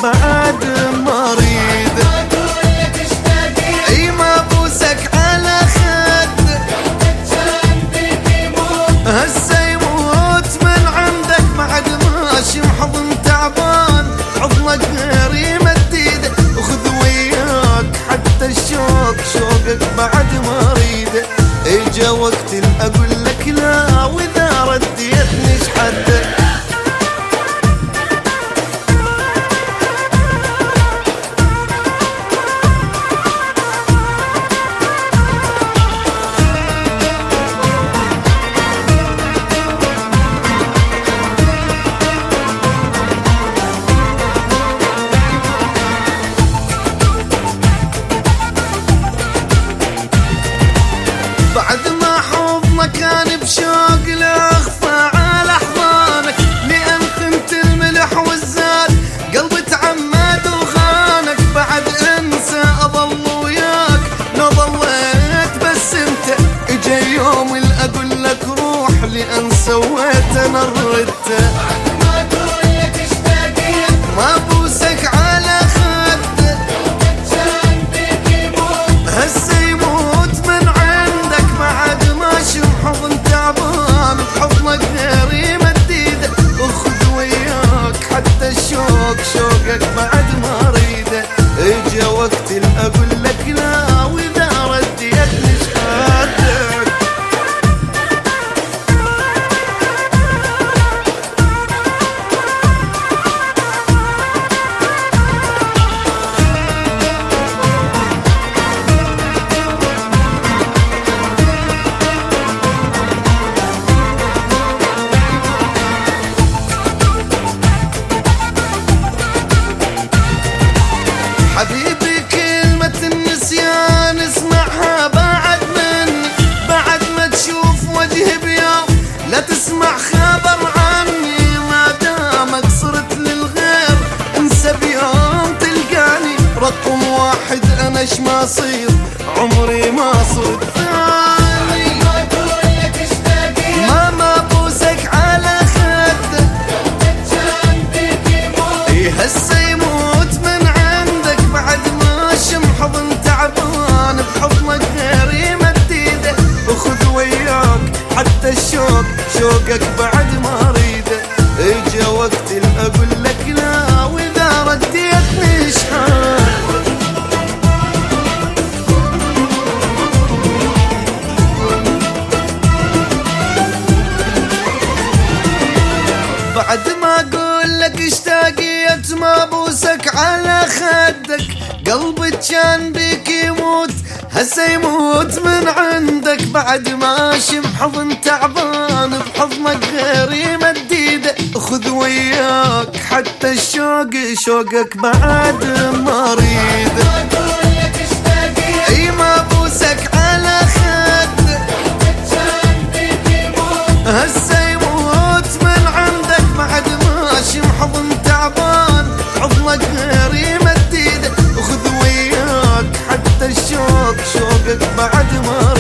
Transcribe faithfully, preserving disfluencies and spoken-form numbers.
بعد ما اريد. اي ما بوسك على خدك هسه يموت من عندك بعد ماشي محضن تعبان حضنك غيري مديده وخذ وياك حتى الشوق شوقك بعد ما اريده. اجا وقت اقول لك لا واذا رديتني شحدك. بعد ما حضنك كان بشوق لاخفى على احضانك لان كنت الملح والزاد قلبي تعمد وخانك. بعد انسى اظل وياك لو ضليت بس انت اجا يوم اللي اقول لك روح لان سويت انا ردته. ما بوسك على خدك هسه يموت من عندك بعد ماشي محضن تعبان بحضنك غيري مديده وخذ وياك حتى الشوق شوقك بعد ما اريده. اجا وقت اللي اقول لك لا واذا رديتني شحاتك. حبيبي كلمة النسيان اسمعها بعد مني بعد ما تشوف وجهي بيوم لا تسمع خبر عني. ما دامك صرت للغير انسى بيوم تلقاني رقم واحد انا ايش ما صير عمري ما صرت ثاني. ما ما بوسك على خدك اي هسه يموت من عندك بعد ماشي محضن تعبان بحضنك غيري مديده وخذ وياك حتى الشوق شوقك بعد ما اريده. اجا وقت اللي اقول لك لا واذا رديتني شحال. بعد ما اقول لك اشتاقيت ما بوسك على خدك قلبي كان بيك يموت هسه يموت من عندك بعد ماشي محضن تعبان بحضنك غيري مديده خذ وياك حتى الشوق شوقك بعد ما اريد. اي ما بوسك على خدك هسه يموت من عندك بعد ماشي محضن تعبان حضنك غيري مديده وخذ وياك حتى الشوق شوقك بعد ما